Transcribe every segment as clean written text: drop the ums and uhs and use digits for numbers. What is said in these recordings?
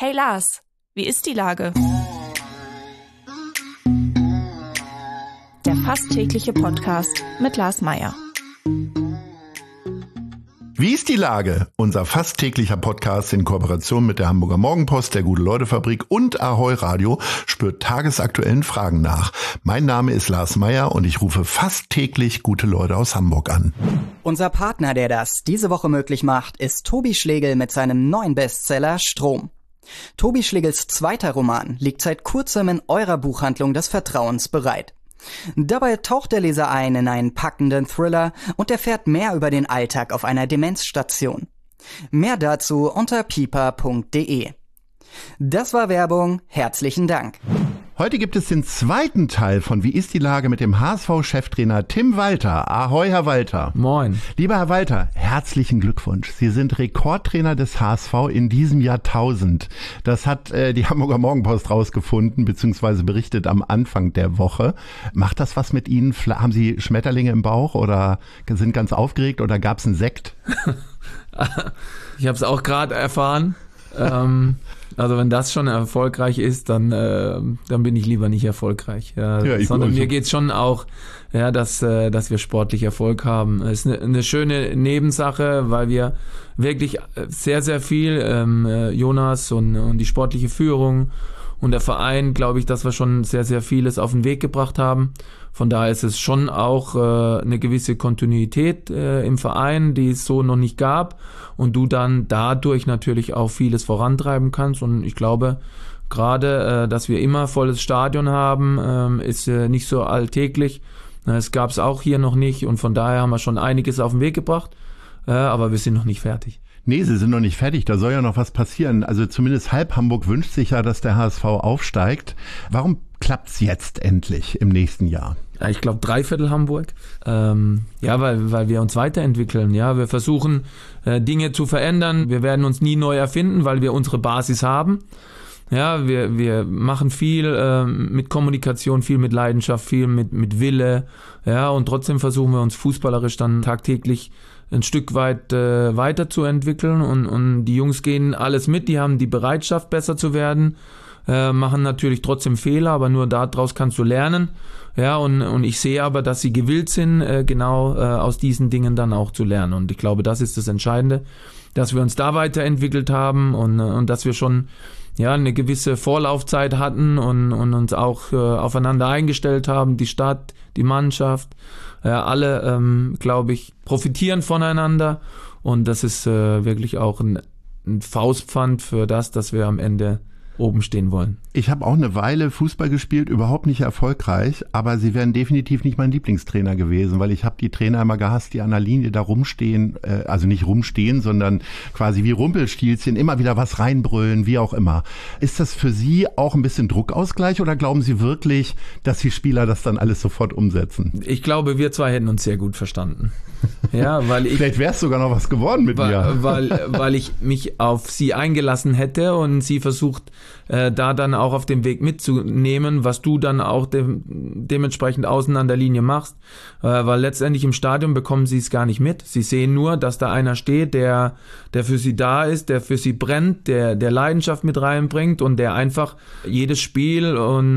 Hey Lars, wie ist die Lage? Der fast tägliche Podcast mit Lars Meyer. Wie ist die Lage? Unser fast täglicher Podcast in Kooperation mit der Hamburger Morgenpost, der Gute-Leute-Fabrik und Ahoi Radio spürt tagesaktuellen Fragen nach. Mein Name ist Lars Meyer und ich rufe fast täglich gute Leute aus Hamburg an. Unser Partner, der das diese Woche möglich macht, ist Tobi Schlegel mit seinem neuen Bestseller Strom. Tobi Schlegels zweiter Roman liegt seit kurzem in eurer Buchhandlung des Vertrauens bereit. Dabei taucht der Leser ein in einen packenden Thriller und erfährt mehr über den Alltag auf einer Demenzstation. Mehr dazu unter pipa.de. Das war Werbung. Herzlichen Dank. Heute gibt es den zweiten Teil von Wie ist die Lage mit dem HSV-Cheftrainer Tim Walter. Ahoi, Herr Walter. Moin. Lieber Herr Walter, herzlichen Glückwunsch. Sie sind Rekordtrainer des HSV in diesem Jahrtausend. Das hat die Hamburger Morgenpost rausgefunden, beziehungsweise berichtet am Anfang der Woche. Macht das was mit Ihnen? Haben Sie Schmetterlinge im Bauch oder sind ganz aufgeregt oder gab es einen Sekt? Ich habe es auch gerade erfahren. Also wenn das schon erfolgreich ist, dann bin ich lieber nicht erfolgreich. Sondern mir geht's schon auch, dass wir sportlich Erfolg haben. Es ist eine schöne Nebensache, weil wir wirklich sehr, sehr viel, Jonas und die sportliche Führung und der Verein, glaube ich, dass wir schon sehr, sehr vieles auf den Weg gebracht haben. Von daher ist es schon auch eine gewisse Kontinuität im Verein, die es so noch nicht gab und du dann dadurch natürlich auch vieles vorantreiben kannst. Und ich glaube, gerade, dass wir immer volles Stadion haben, ist nicht so alltäglich. Es gab es auch hier noch nicht und von daher haben wir schon einiges auf den Weg gebracht, aber wir sind noch nicht fertig. Nee, Sie sind noch nicht fertig, da soll ja noch was passieren. Also zumindest halb Hamburg wünscht sich ja, dass der HSV aufsteigt. Warum klappt's jetzt endlich im nächsten Jahr? Ich glaube 3/4 Hamburg. Weil wir uns weiterentwickeln. Ja, wir versuchen Dinge zu verändern. Wir werden uns nie neu erfinden, weil wir unsere Basis haben. Ja, wir machen viel mit Kommunikation, viel mit Leidenschaft, viel mit Wille. Ja, und trotzdem versuchen wir uns fußballerisch dann tagtäglich ein Stück weit weiterzuentwickeln und die Jungs gehen alles mit, die haben die Bereitschaft, besser zu werden, machen natürlich trotzdem Fehler, aber nur daraus kannst du lernen. Ja, und ich sehe aber, dass sie gewillt sind, genau aus diesen Dingen dann auch zu lernen. Und ich glaube, das ist das Entscheidende, dass wir uns da weiterentwickelt haben und dass wir schon eine gewisse Vorlaufzeit hatten und uns auch aufeinander eingestellt haben, die Stadt, die Mannschaft, alle, glaube ich, profitieren voneinander und das ist wirklich auch ein Faustpfand für das, dass wir am Ende oben stehen wollen. Ich habe auch eine Weile Fußball gespielt, überhaupt nicht erfolgreich, aber Sie wären definitiv nicht mein Lieblingstrainer gewesen, weil ich habe die Trainer immer gehasst, die an der Linie da rumstehen, also nicht rumstehen, sondern quasi wie Rumpelstilzchen, immer wieder was reinbrüllen, wie auch immer. Ist das für Sie auch ein bisschen Druckausgleich oder glauben Sie wirklich, dass die Spieler das dann alles sofort umsetzen? Ich glaube, wir zwei hätten uns sehr gut verstanden. Ja, weil vielleicht wäre es sogar noch was geworden mit mir. Weil ich mich auf Sie eingelassen hätte und Sie versucht, da dann auch auf dem Weg mitzunehmen, was du dann auch dementsprechend außen an der Linie machst, weil letztendlich im Stadion bekommen sie es gar nicht mit. Sie sehen nur, dass da einer steht, der für sie da ist, der für sie brennt, der Leidenschaft mit reinbringt und der einfach jedes Spiel und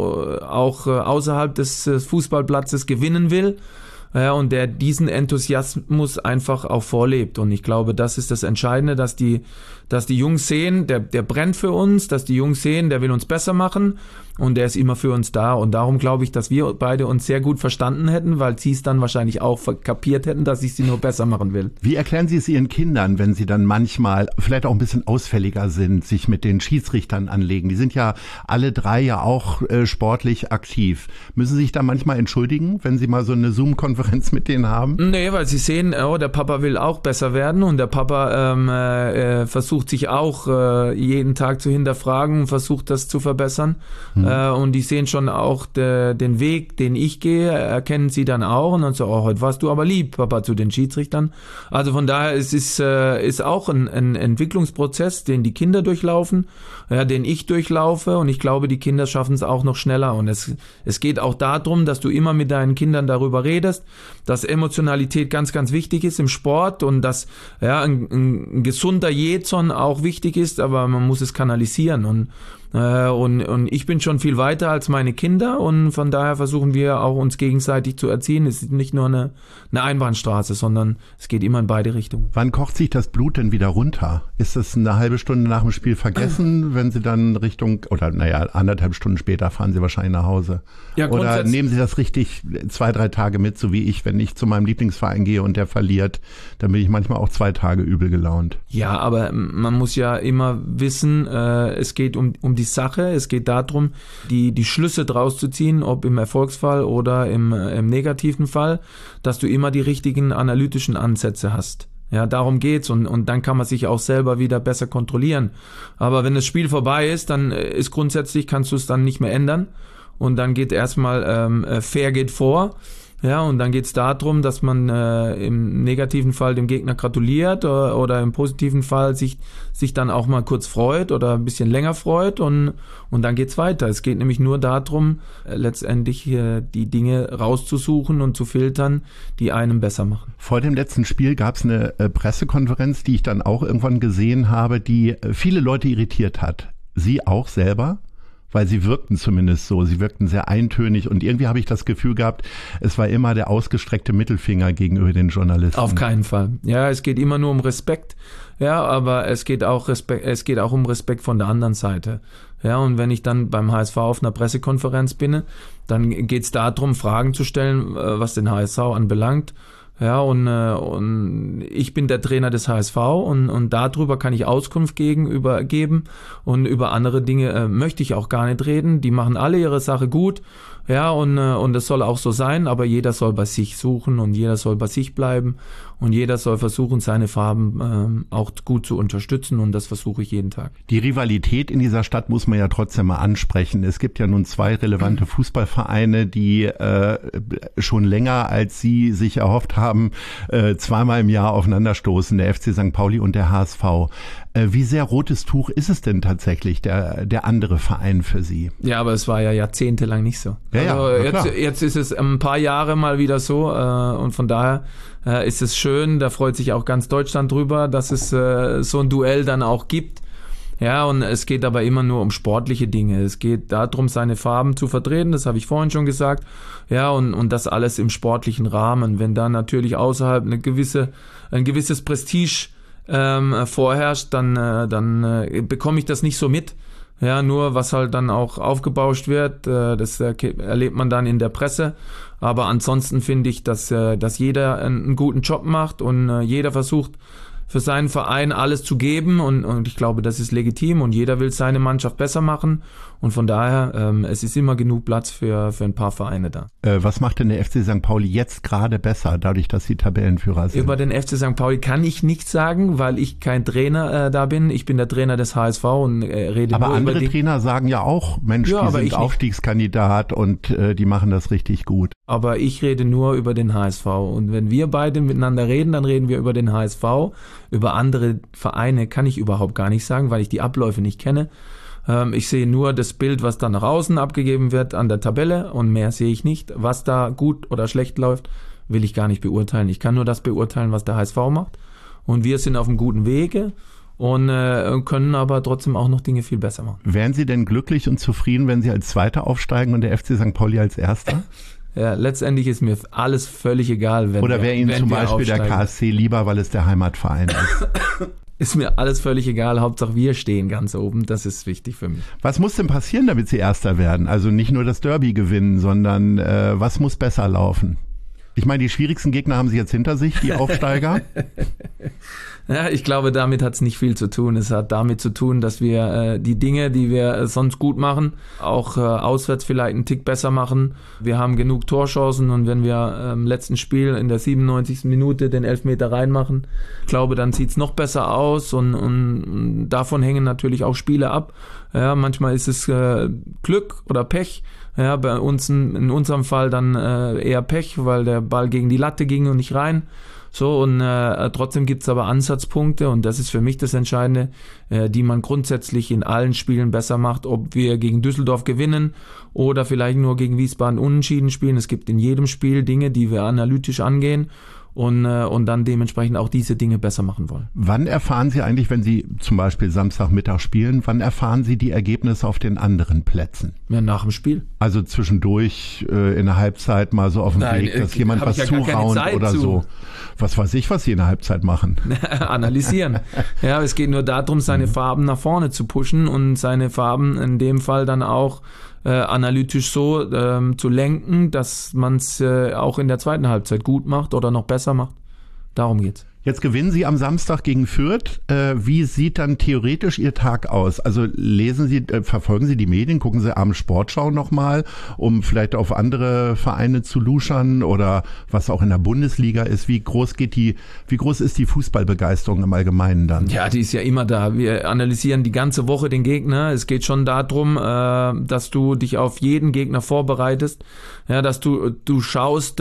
auch außerhalb des Fußballplatzes gewinnen will. Ja, und der diesen Enthusiasmus einfach auch vorlebt. Und ich glaube, das ist das Entscheidende, dass die Jungs sehen, der brennt für uns, dass die Jungs sehen, der will uns besser machen und der ist immer für uns da. Und darum glaube ich, dass wir beide uns sehr gut verstanden hätten, weil sie es dann wahrscheinlich auch kapiert hätten, dass ich sie nur besser machen will. Wie erklären Sie es Ihren Kindern, wenn sie dann manchmal vielleicht auch ein bisschen ausfälliger sind, sich mit den Schiedsrichtern anlegen? Die sind ja alle drei ja auch sportlich aktiv. Müssen Sie sich da manchmal entschuldigen, wenn Sie mal so eine Zoom-Konferenz mit denen haben? Nee, weil sie sehen, der Papa will auch besser werden und der Papa versucht sich auch jeden Tag zu hinterfragen und versucht das zu verbessern. Und die sehen schon auch den Weg, den ich gehe, erkennen sie dann auch und dann so, heute warst du aber lieb, Papa, zu den Schiedsrichtern. Also von daher es ist auch ein Entwicklungsprozess, den die Kinder durchlaufen, den ich durchlaufe und ich glaube, die Kinder schaffen es auch noch schneller und es geht auch darum, dass du immer mit deinen Kindern darüber redest, dass Emotionalität ganz, ganz wichtig ist im Sport und dass ein gesunder Jähzorn auch wichtig ist, aber man muss es kanalisieren und ich bin schon viel weiter als meine Kinder und von daher versuchen wir auch uns gegenseitig zu erziehen. Es ist nicht nur eine Einbahnstraße, sondern es geht immer in beide Richtungen. Wann kocht sich das Blut denn wieder runter? Ist es eine halbe Stunde nach dem Spiel vergessen, wenn Sie dann anderthalb Stunden später fahren Sie wahrscheinlich nach Hause? Ja, oder nehmen Sie das richtig 2-3 Tage mit, so wie ich, wenn ich zu meinem Lieblingsverein gehe und der verliert, dann bin ich manchmal auch 2 Tage übel gelaunt. Ja, aber man muss ja immer wissen, es geht um die Sache, es geht darum, die Schlüsse draus zu ziehen, ob im Erfolgsfall oder im negativen Fall, dass du immer die richtigen analytischen Ansätze hast. Ja, darum geht's und dann kann man sich auch selber wieder besser kontrollieren. Aber wenn das Spiel vorbei ist, dann ist grundsätzlich, kannst du es dann nicht mehr ändern und dann geht erstmal fair geht vor. Ja, und dann geht's darum, dass man im negativen Fall dem Gegner gratuliert oder im positiven Fall sich dann auch mal kurz freut oder ein bisschen länger freut und dann geht's weiter. Es geht nämlich nur darum, letztendlich die Dinge rauszusuchen und zu filtern, die einem besser machen. Vor dem letzten Spiel gab's eine Pressekonferenz, die ich dann auch irgendwann gesehen habe, die viele Leute irritiert hat. Sie auch selber? Weil sie wirkten zumindest so, sie wirkten sehr eintönig und irgendwie habe ich das Gefühl gehabt, es war immer der ausgestreckte Mittelfinger gegenüber den Journalisten. Auf keinen Fall. Ja, es geht immer nur um Respekt, ja, aber es geht auch um Respekt von der anderen Seite. Ja, und wenn ich dann beim HSV auf einer Pressekonferenz bin, dann geht's darum, Fragen zu stellen, was den HSV anbelangt. Ja, und ich bin der Trainer des HSV und darüber kann ich Auskunft geben und über andere Dinge möchte ich auch gar nicht reden. Die machen alle ihre Sache gut, ja, und das soll auch so sein, aber jeder soll bei sich suchen und jeder soll bei sich bleiben und jeder soll versuchen, seine Farben auch gut zu unterstützen und das versuche ich jeden Tag. Die Rivalität in dieser Stadt muss man ja trotzdem mal ansprechen. Es gibt ja nun 2 relevante Fußballvereine, die schon länger, als Sie sich erhofft haben, 2-mal im Jahr aufeinanderstoßen, der FC St. Pauli und der HSV. Wie sehr rotes Tuch ist es denn tatsächlich, der andere Verein für Sie? Ja, aber es war ja jahrzehntelang nicht so. Ja, jetzt ist es ein paar Jahre mal wieder so und von daher ist es schön, da freut sich auch ganz Deutschland drüber, dass es so ein Duell dann auch gibt. Ja, und es geht aber immer nur um sportliche Dinge. Es geht darum, seine Farben zu vertreten, das habe ich vorhin schon gesagt. Ja, und das alles im sportlichen Rahmen. Wenn da natürlich außerhalb ein gewisses Prestige vorherrscht, dann bekomme ich das nicht so mit. Ja, nur was halt dann auch aufgebauscht wird, das erlebt man dann in der Presse. Aber ansonsten finde ich, dass jeder einen guten Job macht und jeder versucht, für seinen Verein alles zu geben und ich glaube, das ist legitim und jeder will seine Mannschaft besser machen und von daher, es ist immer genug Platz für ein paar Vereine da. Was macht denn der FC St. Pauli jetzt gerade besser, dadurch, dass Sie Tabellenführer sind? Über den FC St. Pauli kann ich nichts sagen, weil ich kein Trainer da bin. Ich bin der Trainer des HSV und rede aber nur über andere Trainer sagen ja auch, Mensch, die sind Aufstiegskandidat und die machen das richtig gut. Aber ich rede nur über den HSV und wenn wir beide miteinander reden, dann reden wir über den HSV. Über andere Vereine kann ich überhaupt gar nicht sagen, weil ich die Abläufe nicht kenne. Ich sehe nur das Bild, was dann nach außen abgegeben wird an der Tabelle und mehr sehe ich nicht. Was da gut oder schlecht läuft, will ich gar nicht beurteilen. Ich kann nur das beurteilen, was der HSV macht. Und wir sind auf einem guten Wege und können aber trotzdem auch noch Dinge viel besser machen. Wären Sie denn glücklich und zufrieden, wenn Sie als Zweiter aufsteigen und der FC St. Pauli als Erster? Ja, letztendlich ist mir alles völlig egal, wenn oder wäre Ihnen zum Beispiel aufsteigen. Der KSC lieber, weil es der Heimatverein ist? Ist mir alles völlig egal, Hauptsache wir stehen ganz oben, das ist wichtig für mich. Was muss denn passieren, damit Sie Erster werden? Also nicht nur das Derby gewinnen, sondern was muss besser laufen? Ich meine, die schwierigsten Gegner haben Sie jetzt hinter sich, die Aufsteiger. Ja, ich glaube, damit hat es nicht viel zu tun. Es hat damit zu tun, dass wir die Dinge, die wir sonst gut machen, auch auswärts vielleicht einen Tick besser machen. Wir haben genug Torchancen und wenn wir im letzten Spiel in der 97. Minute den Elfmeter reinmachen, ich glaube, dann sieht's noch besser aus und davon hängen natürlich auch Spiele ab. Ja, manchmal ist es Glück oder Pech. Ja, bei uns in unserem Fall dann eher Pech, weil der Ball gegen die Latte ging und nicht rein. So, und trotzdem gibt's aber Ansatzpunkte, und das ist für mich das Entscheidende, die man grundsätzlich in allen Spielen besser macht, ob wir gegen Düsseldorf gewinnen oder vielleicht nur gegen Wiesbaden unentschieden spielen. Es gibt in jedem Spiel Dinge, die wir analytisch angehen und dann dementsprechend auch diese Dinge besser machen wollen. Wann erfahren Sie eigentlich, wenn Sie zum Beispiel Samstagmittag spielen, wann erfahren Sie die Ergebnisse auf den anderen Plätzen? Ja, nach dem Spiel. Also zwischendurch in der Halbzeit mal so auf dem Weg, dass jemand was zuraunt oder so. Was weiß ich, was Sie in der Halbzeit machen? Analysieren. Ja, es geht nur darum, seine Farben nach vorne zu pushen und seine Farben in dem Fall dann auch analytisch so zu lenken, dass man es auch in der zweiten Halbzeit gut macht oder noch besser macht. Darum geht's. Jetzt gewinnen Sie am Samstag gegen Fürth. Wie sieht dann theoretisch Ihr Tag aus? Also verfolgen Sie die Medien, gucken Sie abends Sportschau nochmal, um vielleicht auf andere Vereine zu luschern oder was auch in der Bundesliga ist. Wie groß ist die Fußballbegeisterung im Allgemeinen dann? Ja, die ist ja immer da. Wir analysieren die ganze Woche den Gegner. Es geht schon darum, dass du dich auf jeden Gegner vorbereitest. Ja, dass du schaust,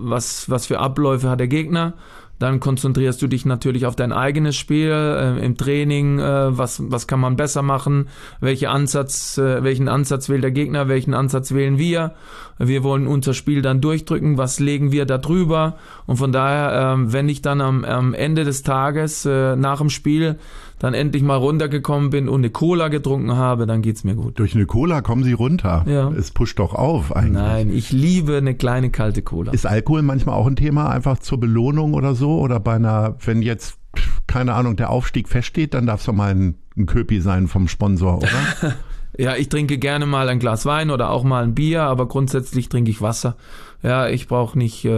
was für Abläufe hat der Gegner. Dann konzentrierst du dich natürlich auf dein eigenes Spiel, im Training, was kann man besser machen, welchen Ansatz wählt der Gegner, welchen Ansatz wählen wir. Wir wollen unser Spiel dann durchdrücken, was legen wir da drüber. Und von daher, wenn ich dann am Ende des Tages nach dem Spiel dann endlich mal runtergekommen bin und eine Cola getrunken habe, dann geht's mir gut. Durch eine Cola kommen Sie runter? Ja. Es pusht doch auf eigentlich. Nein, ich liebe eine kleine kalte Cola. Ist Alkohol manchmal auch ein Thema, einfach zur Belohnung oder so? Oder wenn jetzt, keine Ahnung, der Aufstieg feststeht, dann darf es doch mal ein Köpi sein vom Sponsor, oder? Ja, ich trinke gerne mal ein Glas Wein oder auch mal ein Bier, aber grundsätzlich trinke ich Wasser. Ja, ich brauche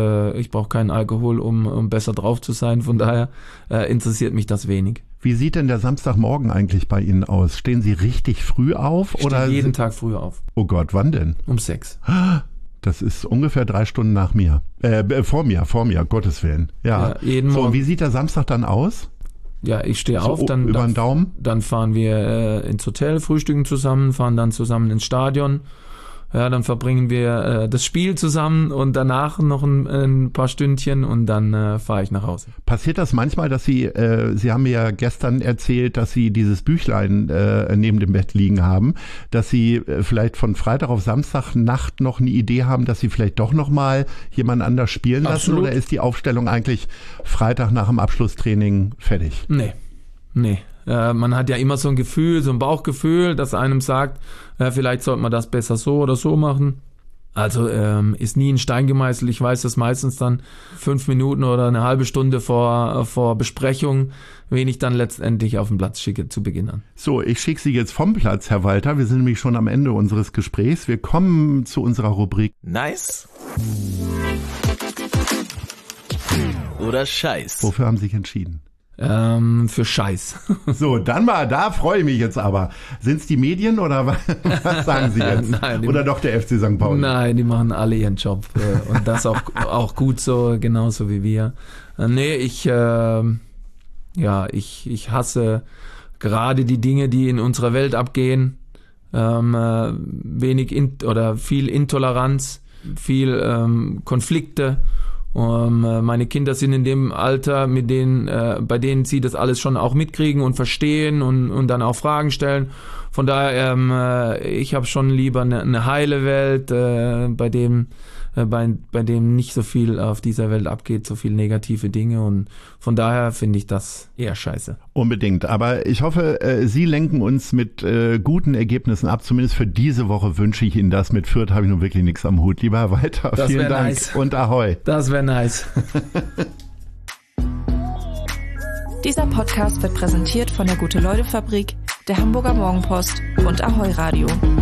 keinen Alkohol, um besser drauf zu sein. Von daher interessiert mich das wenig. Wie sieht denn der Samstagmorgen eigentlich bei Ihnen aus? Stehen Sie richtig früh auf? Ich stehe jeden Tag früh auf. Oh Gott, wann denn? Um 6. Das ist ungefähr 3 Stunden nach mir. Vor mir, Gottes Willen. Ja, jeden Morgen. So, wie sieht der Samstag dann aus? Ja, ich stehe auf, dann über den Daumen. Dann fahren wir ins Hotel, frühstücken zusammen, fahren dann zusammen ins Stadion. Ja, dann verbringen wir das Spiel zusammen und danach noch ein paar Stündchen und dann fahre ich nach Hause. Passiert das manchmal, dass Sie haben mir ja gestern erzählt, dass Sie dieses Büchlein neben dem Bett liegen haben, dass Sie vielleicht von Freitag auf Samstagnacht noch eine Idee haben, dass Sie vielleicht doch noch mal jemand anders spielen lassen? Absolut. Oder ist die Aufstellung eigentlich Freitag nach dem Abschlusstraining fertig? Nee. Man hat ja immer so ein Gefühl, so ein Bauchgefühl, das einem sagt, vielleicht sollte man das besser so oder so machen. Also ist nie in Stein gemeißelt. Ich weiß das meistens dann 5 Minuten oder eine halbe Stunde vor Besprechung, wen ich dann letztendlich auf den Platz schicke zu Beginn an. So, ich schicke Sie jetzt vom Platz, Herr Walter. Wir sind nämlich schon am Ende unseres Gesprächs. Wir kommen zu unserer Rubrik Nice oder Scheiß. Wofür haben Sie sich entschieden? Für Scheiß. So, dann mal, da freue ich mich jetzt aber. Sind es die Medien oder was sagen Sie jetzt? Nein, oder doch der FC St. Pauli? Nein, die machen alle ihren Job und das auch gut so, genauso wie wir. Nee, ich hasse gerade die Dinge, die in unserer Welt abgehen. Viel Intoleranz, viel Konflikte. Meine Kinder sind in dem Alter, bei denen sie das alles schon auch mitkriegen und verstehen und dann auch Fragen stellen. Von daher, ich habe schon lieber eine heile Welt, bei dem nicht so viel auf dieser Welt abgeht, so viele negative Dinge, und von daher finde ich das eher scheiße. Unbedingt, aber ich hoffe, Sie lenken uns mit guten Ergebnissen ab. Zumindest für diese Woche wünsche ich Ihnen das. Mit Fürth habe ich nun wirklich nichts am Hut. Lieber Walter, vielen Dank nice. Und Ahoi. Das wäre nice. Dieser Podcast wird präsentiert von der Gute-Leute-Fabrik, der Hamburger Morgenpost und Ahoi Radio.